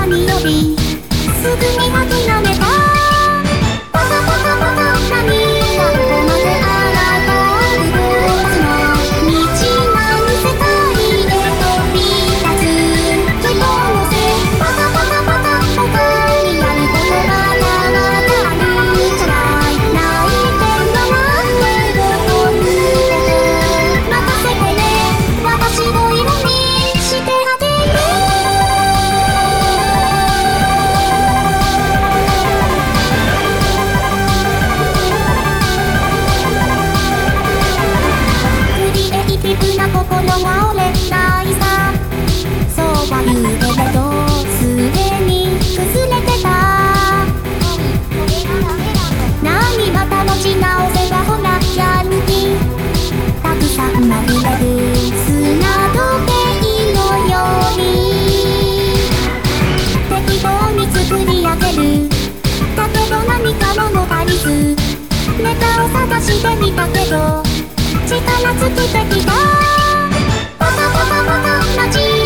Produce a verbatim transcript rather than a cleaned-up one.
何よりすぐに諦めた。パタパタパタ涙どこまで洗ったブルースの道なる世界へ飛び立つ人のせい。パタパタパタ他にやることがなかったらあるんじゃない。泣いて笑ってごとぬこと任せてね。私を色にしてあげる。クリエイティブな心は折れないさ。そうは言うけれどすでに崩れてた。何また持ち直せばほらやる気たくさん紛れる砂時計のように適当に作り上げる。だけど何か物足りずネタを探してみたけど力尽きてきた。パタパタパタラジ